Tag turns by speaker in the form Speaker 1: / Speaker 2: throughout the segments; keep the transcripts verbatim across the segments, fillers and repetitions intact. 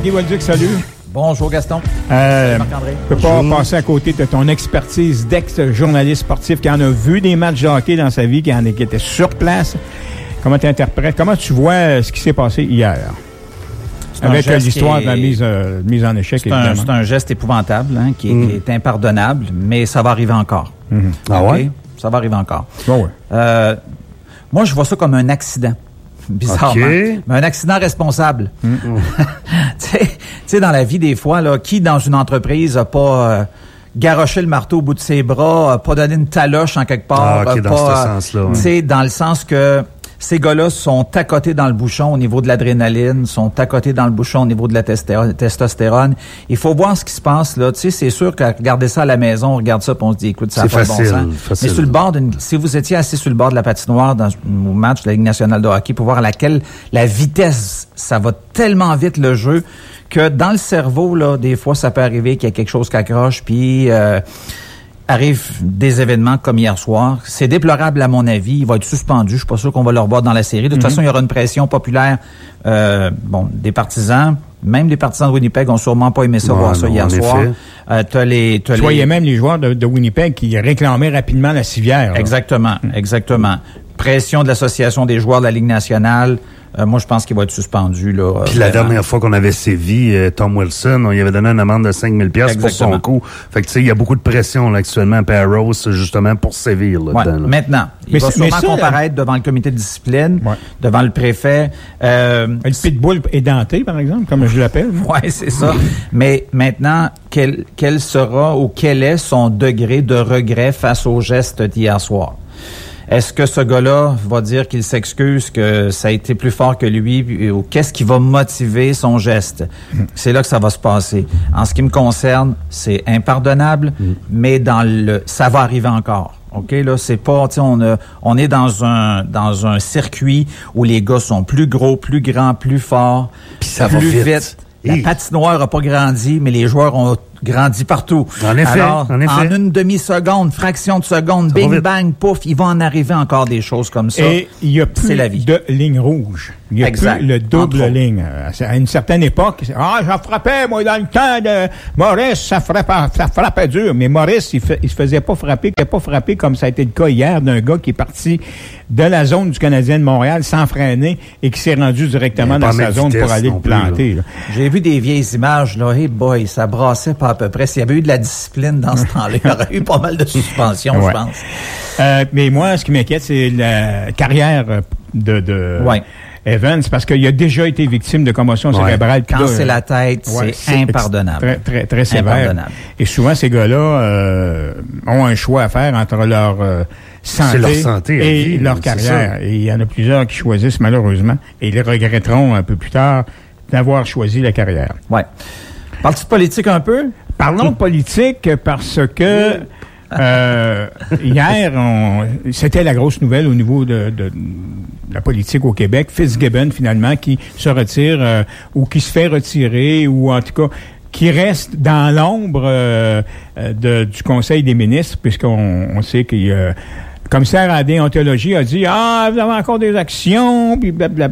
Speaker 1: Guy Bolduc, salut.
Speaker 2: Bonjour Gaston.
Speaker 1: Euh, je ne peux pas passer à côté de ton expertise d'ex-journaliste sportif qui en a vu des matchs de hockey dans sa vie, qui, en, qui était sur place. Comment tu interprètes, comment tu vois ce qui s'est passé hier? Avec l'histoire est... de la mise, euh, mise en échec,
Speaker 2: c'est un, c'est un geste épouvantable, hein, qui, est, mm. qui est impardonnable, mais ça va arriver encore.
Speaker 1: Mm-hmm. Ah
Speaker 2: okay?
Speaker 1: ouais?
Speaker 2: Ça va arriver encore.
Speaker 1: Oh ouais.
Speaker 2: euh, moi, je vois ça comme un accident. Bizarrement. Okay. Mais un accident responsable. Mm-hmm. tu sais, dans la vie, des fois, là, qui dans une entreprise n'a pas euh, garoché le marteau au bout de ses bras, n'a pas donné une taloche en quelque part?
Speaker 3: Ah, okay, dans
Speaker 2: pas,
Speaker 3: ce sens-là.
Speaker 2: Tu sais, dans le sens que ces gars-là sont à côté dans le bouchon au niveau de l'adrénaline, sont à côté dans le bouchon au niveau de la testostérone. Il faut voir ce qui se passe là. Tu sais, c'est sûr qu'à regarder ça à la maison, on regarde ça et on se dit, écoute, ça n'a pas de bon sens.
Speaker 3: Facile.
Speaker 2: Mais sur le bord d'une, si vous étiez assis sur le bord de la patinoire dans un match de la Ligue nationale de hockey pour voir à laquelle la vitesse, ça va tellement vite le jeu que dans le cerveau là, des fois, ça peut arriver qu'il y a quelque chose qui accroche, puis euh, arrive des événements comme hier soir. C'est déplorable à mon avis. Il va être suspendu. Je suis pas sûr qu'on va le revoir dans la série. De toute mm-hmm. façon, il y aura une pression populaire. Euh, bon, des partisans, même les partisans de Winnipeg ont sûrement pas aimé ça ouais, voir ça non, hier soir. Euh, t'as les, t'as
Speaker 1: tu
Speaker 2: les...
Speaker 1: voyais même les joueurs de, de Winnipeg qui réclamaient rapidement la civière. Là.
Speaker 2: Exactement, mm-hmm. exactement. Pression de l'Association des joueurs de la Ligue nationale. Euh, moi, je pense qu'il va être suspendu. Là,
Speaker 3: Puis la dernière fois qu'on avait sévi, euh, Tom Wilson, on lui avait donné une amende de cinq mille dollars pour son coup. Fait que tu sais, il y a beaucoup de pression là, actuellement à Perros, justement, pour sévir là,
Speaker 2: ouais.
Speaker 3: dedans. Là.
Speaker 2: Maintenant, il mais va sûrement ça, comparaître là... devant le comité de discipline, ouais. devant le préfet. Euh,
Speaker 1: le pitbull édenté, par exemple, comme je l'appelle.
Speaker 2: Oui, c'est ça. Mais maintenant, quel, quel sera ou quel est son degré de regret face au geste d'hier soir? Est-ce que ce gars-là va dire qu'il s'excuse, que ça a été plus fort que lui, ou qu'est-ce qui va motiver son geste? C'est là que ça va se passer. En ce qui me concerne, c'est impardonnable, mm. mais dans le, ça va arriver encore. OK, là, c'est pas, tu sais, on a, on est dans un, dans un circuit où les gars sont plus gros, plus grands, plus forts,
Speaker 3: puis ça
Speaker 2: plus
Speaker 3: va vite.
Speaker 2: vite. La patinoire n'a pas grandi, mais les joueurs ont grandi partout.
Speaker 3: En effet,
Speaker 2: Alors,
Speaker 3: en effet.
Speaker 2: En une demi-seconde, fraction de seconde, ça bing, bang, pouf, il va en arriver encore des choses comme ça.
Speaker 1: Et il n'y a plus
Speaker 2: C'est la vie.
Speaker 1: de ligne rouge. Il n'y a
Speaker 2: exact.
Speaker 1: plus le double ligne. À une certaine époque, ah, j'en frappais, moi, dans le temps de Maurice, ça frappait, ça frappait dur. Mais Maurice, il, fait, il se faisait pas frapper, il ne pas frappé comme ça a été le cas hier d'un gars qui est parti de la zone du Canadien de Montréal sans freiner et qui s'est rendu directement dans sa zone pour aller le planter.
Speaker 2: Là. J'ai vu des vieilles images, là. Hey boy, ça brassait pas à peu près. S'il y avait eu de la discipline dans ce temps-là, il y aurait eu pas mal de suspensions, ouais. je pense.
Speaker 1: Euh, mais moi, ce qui m'inquiète, c'est la carrière de, de
Speaker 2: ouais.
Speaker 1: Evans, parce qu'il a déjà été victime de commotion ouais. cérébrale.
Speaker 2: Quand
Speaker 1: là,
Speaker 2: c'est la tête, ouais, c'est, c'est impardonnable.
Speaker 1: Très, très, très sévère. Et souvent, ces gars-là euh, ont un choix à faire entre leur euh, santé,
Speaker 3: leur santé
Speaker 1: et
Speaker 3: vie,
Speaker 1: leur carrière. Et il y en a plusieurs qui choisissent, malheureusement, et ils regretteront un peu plus tard d'avoir choisi la carrière.
Speaker 2: Oui. Parles-tu de politique un peu?
Speaker 1: Parlons de politique parce que euh, hier, on, c'était la grosse nouvelle au niveau de, de, de la politique au Québec. Fitzgibbon, finalement, qui se retire euh, ou qui se fait retirer ou en tout cas qui reste dans l'ombre euh, de, du Conseil des ministres, puisqu'on on sait qu'il y a... Le commissaire à la déontologie a dit « Ah, vous avez encore des actions, puis blablabla. »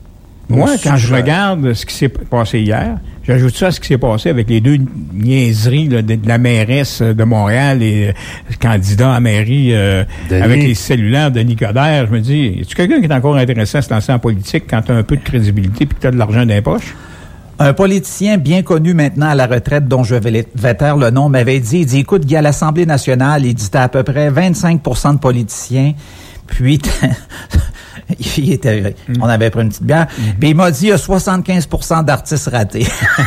Speaker 1: Moi, quand je regarde ce qui s'est passé hier, j'ajoute ça à ce qui s'est passé avec les deux niaiseries là, de, de la mairesse de Montréal et le candidat à mairie euh, avec les cellulaires de Denis Coderre. Je me dis, y a-tu quelqu'un qui est encore intéressé à se lancer en politique quand tu as un peu de crédibilité et que tu as de l'argent dans les poches?
Speaker 2: Un politicien bien connu maintenant à la retraite, dont je vais, vais taire le nom, m'avait dit, il dit, écoute, Guy, à l'Assemblée nationale, il dit, t'as à peu près vingt-cinq pour cent de politiciens, puis il était, mm. on avait pris une petite bière, mm. puis il m'a dit, il y a soixante-quinze pour cent d'artistes ratés.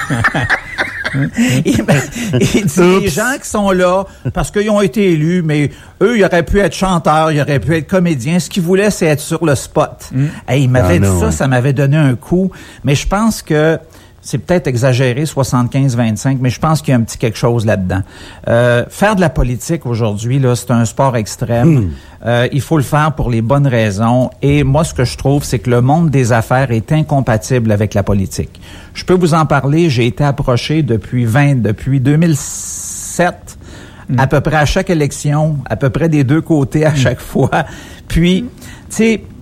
Speaker 2: il, il dit, Oups. Les gens qui sont là, parce qu'ils ont été élus, mais eux, ils auraient pu être chanteurs, ils auraient pu être comédiens, ce qu'ils voulaient, c'est être sur le spot. Mm. Hey, il m'avait ah, dit non, ça, ouais. ça m'avait donné un coup, mais je pense que c'est peut-être exagéré, soixante-quinze vingt-cinq, mais je pense qu'il y a un petit quelque chose là-dedans. Euh, faire de la politique aujourd'hui, là, c'est un sport extrême. Mmh. Euh, il faut le faire pour les bonnes raisons. Et moi, ce que je trouve, c'est que le monde des affaires est incompatible avec la politique. Je peux vous en parler. J'ai été approché depuis vingt, depuis deux mille sept, mmh. à peu près à chaque élection, à peu près des deux côtés à mmh. chaque fois. Puis, tu sais,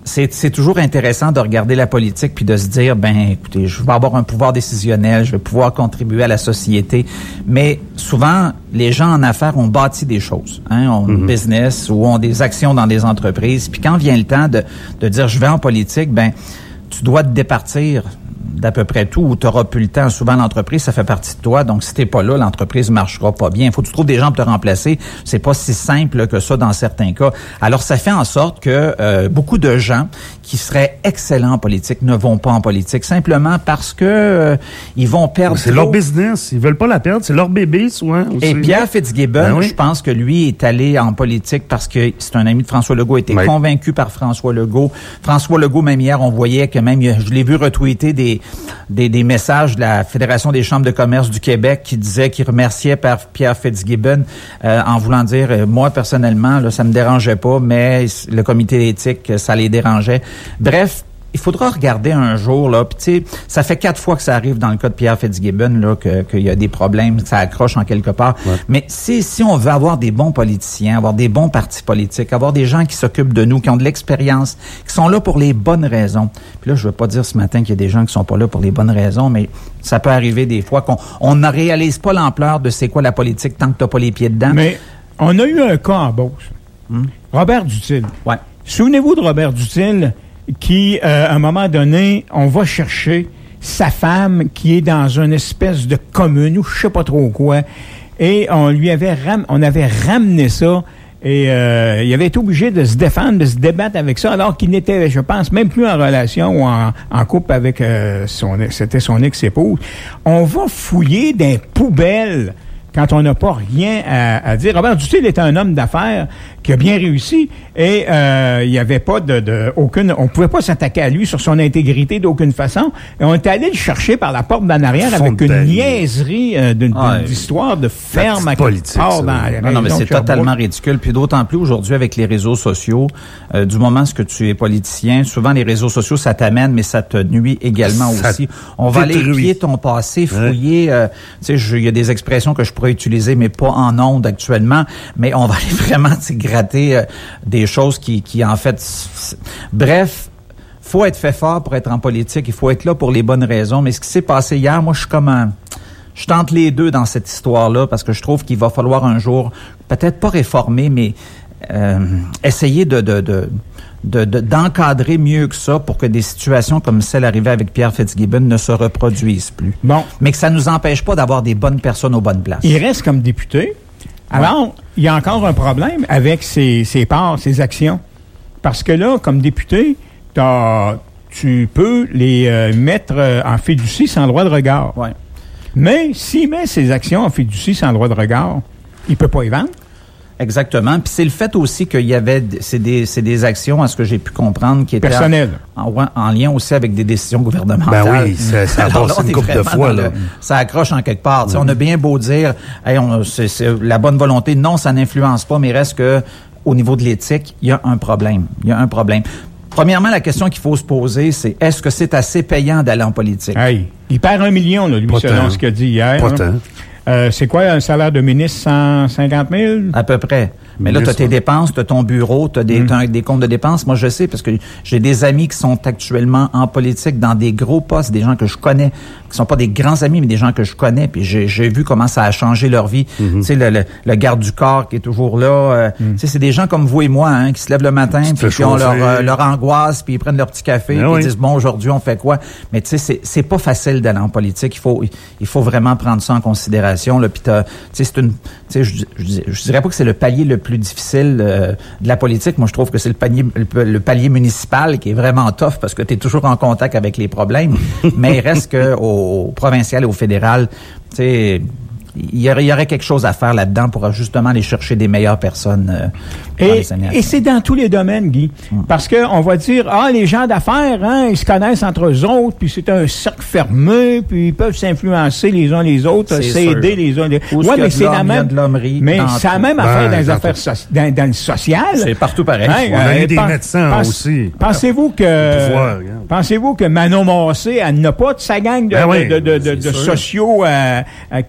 Speaker 2: c'est, c'est toujours intéressant de regarder la politique puis de se dire, ben, écoutez, je vais avoir un pouvoir décisionnel, je vais pouvoir contribuer à la société. Mais souvent, les gens en affaires ont bâti des choses, hein, ont mm-hmm. un business ou ont des actions dans des entreprises. Puis quand vient le temps de, de dire, je vais en politique, ben, tu dois te départir d'à peu près tout, où tu n'auras plus le temps. Souvent, l'entreprise, ça fait partie de toi. Donc, si t'es pas là, l'entreprise marchera pas bien. Il faut que tu trouves des gens pour te remplacer. C'est pas si simple que ça dans certains cas. Alors, ça fait en sorte que euh, beaucoup de gens qui seraient excellents en politique ne vont pas en politique, simplement parce que euh, ils vont perdre...
Speaker 3: C'est trop. Leur business. Ils veulent pas la perdre. C'est leur bébé, souvent. Aussi.
Speaker 2: Et Pierre Fitzgibbon, ben oui. je pense que lui est allé en politique parce que c'est un ami de François Legault, a été oui. convaincu par François Legault. François Legault, même hier, on voyait que même, je l'ai vu retweeter des Des, des messages de la Fédération des chambres de commerce du Québec qui disaient qu'il remerciait Pierre Fitzgibbon euh, en voulant dire, euh, moi, personnellement, là, ça me dérangeait pas, mais le comité d'éthique, ça les dérangeait. Bref, il faudra regarder un jour, là, puis tu sais, ça fait quatre fois que ça arrive dans le cas de Pierre Fitzgibbon, là, que, qu'il y a des problèmes, que ça accroche en quelque part. Ouais. Mais si, si on veut avoir des bons politiciens, avoir des bons partis politiques, avoir des gens qui s'occupent de nous, qui ont de l'expérience, qui sont là pour les bonnes raisons. Puis là, je veux pas dire ce matin qu'il y a des gens qui sont pas là pour les bonnes raisons, mais ça peut arriver des fois qu'on on ne réalise pas l'ampleur de c'est quoi la politique tant que t'as pas les pieds dedans.
Speaker 1: Mais on a eu un cas en Beauce. Hmm? Robert Duthil.
Speaker 2: Ouais.
Speaker 1: Souvenez-vous de Robert Duthil, qui, euh, à un moment donné, on va chercher sa femme qui est dans une espèce de commune ou je sais pas trop quoi, et on lui avait ram- on avait ramené ça, et euh, il avait été obligé de se défendre, de se débattre avec ça, alors qu'il n'était, je pense, même plus en relation ou en, en couple avec euh, son, c'était son ex-épouse. On va fouiller dans les poubelles quand on n'a pas rien à, à dire. Robert Duthil était un homme d'affaires qui a bien réussi et euh, il n'y avait pas de, de aucune, on pouvait pas s'attaquer à lui sur son intégrité d'aucune façon. Et on est allé le chercher par la porte d'en arrière avec une niaiserie euh, d'une, ah, d'une histoire de ferme à quelque part dans la
Speaker 2: non, non, mais c'est totalement ridicule. Puis d'autant plus aujourd'hui avec les réseaux sociaux, euh, du moment que tu es politicien, souvent les réseaux sociaux ça t'amène, mais ça te nuit également ça aussi. On va aller épier ton passé, fouiller. Ouais. Euh, tu sais, il y a des expressions que je pourrais utiliser, mais pas en ondes actuellement. Mais on va aller vraiment gratter euh, des choses qui, qui en fait... C- Bref, faut être fait fort pour être en politique. Il faut être là pour les bonnes raisons. Mais ce qui s'est passé hier, moi, je suis comme un... Je tente les deux dans cette histoire-là parce que je trouve qu'il va falloir un jour, peut-être pas réformer, mais euh, essayer de... de, de De, de, d'encadrer mieux que ça pour que des situations comme celle arrivée avec Pierre Fitzgibbon ne se reproduisent plus.
Speaker 1: Bon.
Speaker 2: Mais que ça nous empêche pas d'avoir des bonnes personnes aux bonnes places.
Speaker 1: Il reste comme député. Alors, ouais. il y a encore un problème avec ses, ses parts, ses actions. Parce que là, comme député, t'as, tu peux les euh, mettre euh, en fiducie sans droit de regard.
Speaker 2: Ouais.
Speaker 1: Mais s'il met ses actions en fiducie sans droit de regard, il peut pas y vendre.
Speaker 2: Exactement. Puis c'est le fait aussi qu'il y avait, c'est des, c'est des actions, à ce que j'ai pu comprendre, qui étaient
Speaker 1: personnelles,
Speaker 2: en, en, en lien aussi avec des décisions gouvernementales.
Speaker 3: Ben oui, ça, ça passe une couple de fois là.
Speaker 2: Le, ça accroche en quelque part. Mm-hmm. On a bien beau dire, hey, on, c'est, c'est la bonne volonté. Non, ça n'influence pas, mais reste que au niveau de l'éthique, il y a un problème. Il y a un problème. Premièrement, la question qu'il faut se poser, c'est est-ce que c'est assez payant d'aller en politique?
Speaker 1: Hey, il perd un million, là, lui, pas selon tant. Ce qu'il a dit hier.
Speaker 3: Pas tant.
Speaker 1: Euh, c'est quoi un salaire de ministre? cent cinquante mille?
Speaker 2: À peu près. Mais là, tu as tes dépenses, tu as ton bureau, tu as des, mmh. des comptes de dépenses. Moi, je sais parce que j'ai des amis qui sont actuellement en politique dans des gros postes, des gens que je connais, qui sont pas des grands amis, mais des gens que je connais. Puis j'ai, j'ai vu comment ça a changé leur vie. Mmh. Tu sais, le, le, le garde du corps qui est toujours là. Euh, mmh. Tu sais, c'est des gens comme vous et moi hein, qui se lèvent le matin, puis qui ont leur, euh, leur angoisse, puis ils prennent leur petit café, puis oui. ils disent, bon, aujourd'hui, on fait quoi? Mais tu sais, c'est, c'est pas facile d'aller en politique. Il faut, il faut vraiment prendre ça en considération. Là. Puis tu sais, c'est une... Tu sais, je, je, je dirais pas que c'est le palier le plus difficile euh, de la politique. Moi, je trouve que c'est le palier, le, le palier municipal qui est vraiment tough parce que tu es toujours en contact avec les problèmes. Mais il reste que au, au provincial et au fédéral, tu sais, il y aurait, il y aurait quelque chose à faire là-dedans pour justement aller chercher des meilleures personnes. Euh,
Speaker 1: et, et c'est dans tous les domaines, Guy. Hum. Parce que on va dire, ah, les gens d'affaires, hein, ils se connaissent entre eux autres, puis c'est un cercle fermé, puis ils peuvent s'influencer les uns les autres, c'est s'aider sûr. Les uns les autres.
Speaker 2: Ouais, mais c'est la même.
Speaker 1: Mais c'est la même affaire ben, dans les affaires so- dans, dans le social.
Speaker 2: C'est partout pareil.
Speaker 3: Hein, on a eu euh, des pen- médecins pense, aussi.
Speaker 1: Pensez-vous que pouvoir, pensez-vous que Manon Massé, elle n'a pas de sa gang de, ben oui, de, de, de, de sociaux euh, euh, qui virent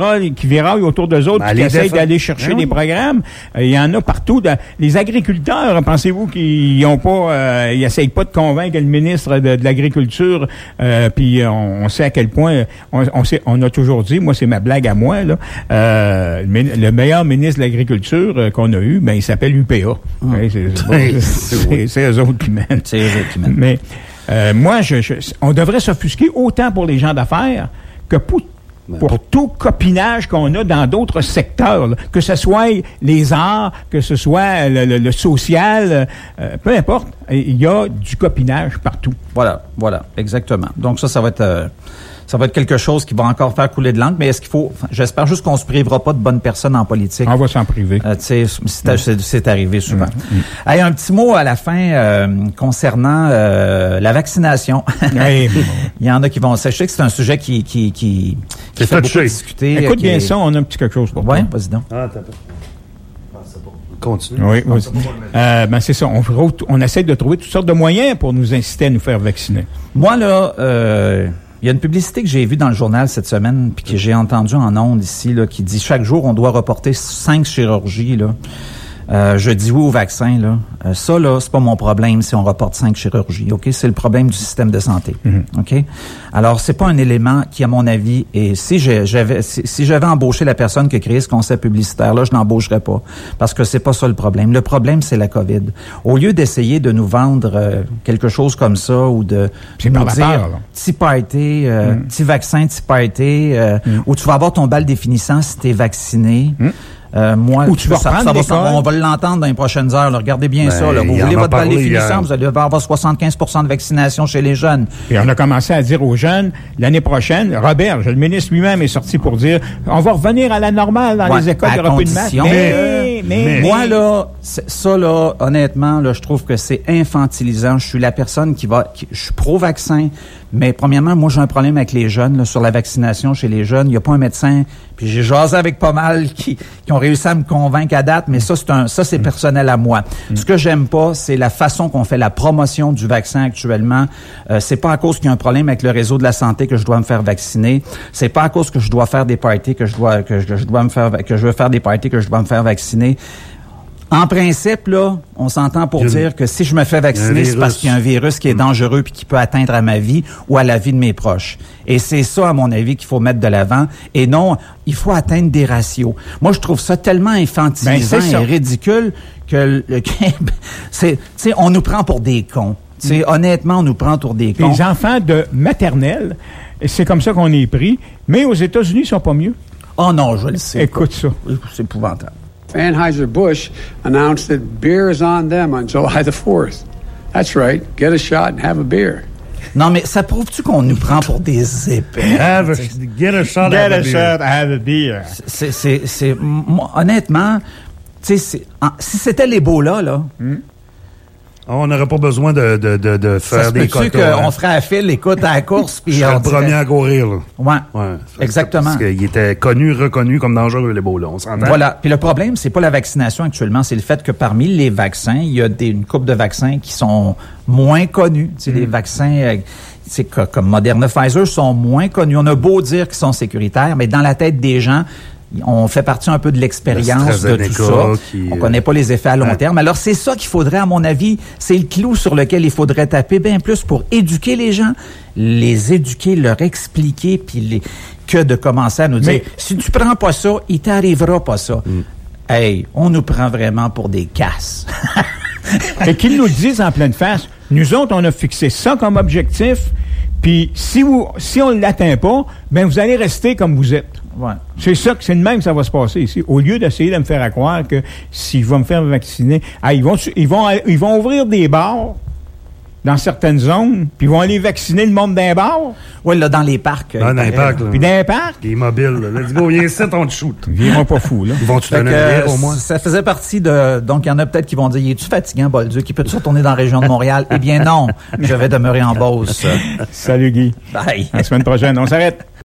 Speaker 1: viraillent, qui viraillent autour d'eux autres, ben, qui essayent défend. d'aller chercher ben, des oui. programmes. Il y en a partout. Dans, les agriculteurs, pensez-vous qu'ils n'ont pas, euh, ils essayent pas de convaincre le ministre de, de l'Agriculture, euh, puis on, on sait à quel point, on, on, sait, on a toujours dit, moi c'est ma blague à moi, là, euh, le meilleur ministre de l'Agriculture euh, qu'on a eu, ben il s'appelle U P A. Mmh. Ouais, c'est, c'est, bon, c'est, c'est eux autres qui mènent.
Speaker 2: C'est eux autres qui mènent.
Speaker 1: Mais euh, moi, je, je, on devrait s'offusquer autant pour les gens d'affaires que pour, pour tout copinage qu'on a dans d'autres secteurs, là, que ce soit les arts, que ce soit le, le, le social, euh, peu importe, il y a du copinage partout.
Speaker 2: Voilà, voilà, exactement. Donc ça, ça va être... Euh Ça va être quelque chose qui va encore faire couler de l'encre, mais est-ce qu'il faut... J'espère juste qu'on se privera pas de bonnes personnes en politique.
Speaker 1: On va s'en priver.
Speaker 2: Euh, tu sais, c'est, c'est, c'est arrivé souvent. Mmh. Mmh. Hey, un petit mot à la fin euh, concernant euh, la vaccination. Hey, il y en a qui vont... Je sais que c'est un sujet qui, qui, qui, qui fait beaucoup discuter.
Speaker 1: Écoute bien
Speaker 2: est...
Speaker 1: ça, on a un petit quelque chose pour
Speaker 2: ouais,
Speaker 1: toi.
Speaker 2: Oui, vas-y donc.
Speaker 3: Ah, t'as pas... Continue.
Speaker 1: Oui, oui. Euh, ben c'est ça. On, on essaie de trouver toutes sortes de moyens pour nous inciter à nous faire vacciner.
Speaker 2: Moi, là... Euh, il y a une publicité que j'ai vue dans le journal cette semaine, puis que j'ai entendue en ondes ici, là, qui dit chaque jour on doit reporter cinq chirurgies. Là. Euh, je dis oui au vaccin. Là. Euh, ça, là, c'est pas mon problème si on reporte cinq chirurgies. Ok, c'est le problème du système de santé. Mm-hmm. Ok. Alors, c'est pas un élément qui, à mon avis, et si j'avais si, si j'avais embauché la personne qui a créé ce concept publicitaire-là, je n'embaucherais pas, parce que c'est pas ça le problème. Le problème, c'est la COVID. Au lieu d'essayer de nous vendre euh, quelque chose comme ça ou de
Speaker 1: c'est
Speaker 2: nous
Speaker 1: par
Speaker 2: dire petit party, euh, mm. petit vaccin, petit party, euh, mm. où tu vas avoir ton bal définissant si t'es vacciné. Mm. Euh, moi,
Speaker 1: Ou tu vas
Speaker 2: ça, ça va, ça, on va l'entendre dans les prochaines heures. Là. Regardez bien ben, ça. Là. Vous voulez votre balle définissante, vous allez avoir soixante-quinze pour cent de vaccination chez les jeunes.
Speaker 1: Et on a commencé à dire aux jeunes, l'année prochaine, Robert, le ministre lui-même est sorti pour dire, on va revenir à la normale dans ouais, les écoles, il n'y aura plus de masques.
Speaker 2: Mais, mais, mais, mais, moi, là, ça, là, honnêtement, là, je trouve que c'est infantilisant. Je suis la personne qui va, qui, je suis pro-vaccin. Mais premièrement, moi, j'ai un problème avec les jeunes, là, sur la vaccination chez les jeunes. Il n'y a pas un médecin, puis j'ai jasé avec pas mal qui, qui ont réussi à me convaincre à date, mais ça, c'est un, ça, c'est personnel à moi. Mm. Ce que j'aime pas, c'est la façon qu'on fait la promotion du vaccin actuellement. Euh, c'est pas à cause qu'il y a un problème avec le réseau de la santé que je dois me faire vacciner. C'est pas à cause que je dois faire des parties que je dois, que je, que je dois me faire, que je veux faire des parties que je dois me faire vacciner. En principe, là, on s'entend pour dire que si je me fais vacciner, c'est parce qu'il y a un virus qui est dangereux puis qui peut atteindre à ma vie ou à la vie de mes proches. Et c'est ça, à mon avis, qu'il faut mettre de l'avant. Et non, il faut atteindre des ratios. Moi, je trouve ça tellement infantilisant ben, et ridicule que le, c'est, tu sais, on nous prend pour des cons. Tu sais, honnêtement, on nous prend pour des cons.
Speaker 1: Les enfants de maternelle, c'est comme ça qu'on est pris. Mais aux États-Unis, ils sont pas mieux.
Speaker 2: Oh non, je le sais.
Speaker 1: Écoute ça.
Speaker 2: C'est épouvantable.
Speaker 4: Anheuser-Busch announced that beer is on them on July the fourth. That's right. Get a shot and have a beer.
Speaker 2: Non, mais ça prouve-tu qu'on nous prend pour des épais?
Speaker 3: Have a, get a shot,
Speaker 1: get
Speaker 3: have a,
Speaker 1: a shot, have a beer.
Speaker 2: C'est, c'est, c'est, moi, honnêtement, tu sais, si c'était l'Ebola, là, hmm?
Speaker 3: On n'aurait pas besoin de, de, de, de faire
Speaker 2: ça
Speaker 3: des
Speaker 2: quotas. Ça se qu'on ferait à fil, écoute, à la course, puis
Speaker 3: je serais le premier à courir, là.
Speaker 2: Ouais, ouais exactement.
Speaker 3: Parce qu'il était connu, reconnu comme dangereux, l'Ebola, on s'entend.
Speaker 2: Voilà. Puis le problème, c'est pas la vaccination actuellement, c'est le fait que parmi les vaccins, il y a des, une couple de vaccins qui sont moins connus. Tu sais, mm. les vaccins... Euh, c'est que, comme Moderna, Pfizer sont moins connus. On a beau dire qu'ils sont sécuritaires, mais dans la tête des gens, on fait partie un peu de l'expérience de tout ça. Qui, on connaît pas les effets à long hein. terme. Alors, c'est ça qu'il faudrait, à mon avis, c'est le clou sur lequel il faudrait taper bien plus pour éduquer les gens, les éduquer, leur expliquer, puis les, que de commencer à nous dire, mais, si tu prends pas ça, il t'arrivera pas ça. Mm. Hey, on nous prend vraiment pour des casses.
Speaker 1: Et qu'ils nous le disent en pleine face. Nous autres, on a fixé ça comme objectif, puis si vous, si on ne l'atteint pas, ben vous allez rester comme vous êtes.
Speaker 2: Ouais.
Speaker 1: C'est ça que c'est de même que ça va se passer ici. Au lieu d'essayer de me faire croire que s'ils vont me faire vacciner, ah, ils vont, ils vont, ils vont ouvrir des bars dans certaines zones, puis ils vont aller vacciner le monde d'un bar.
Speaker 2: Oui, là, dans les parcs.
Speaker 3: Dans, dans les parcs, là.
Speaker 1: Puis dans les parcs.
Speaker 3: Les mobiles, là. Let's go, viens ici, on te shoot.
Speaker 1: Viens-moi pas fou, là.
Speaker 3: Ils vont te donner un bière, au moins?
Speaker 2: Ça faisait partie de... Donc, il y en a peut-être qui vont dire, es-tu fatigant, Bolduc? Il peut-tu retourner dans la région de Montréal? Eh bien, non. Je vais demeurer en Beauce.
Speaker 1: Salut, Guy.
Speaker 2: Bye.
Speaker 1: À la semaine prochaine. On s'arrête.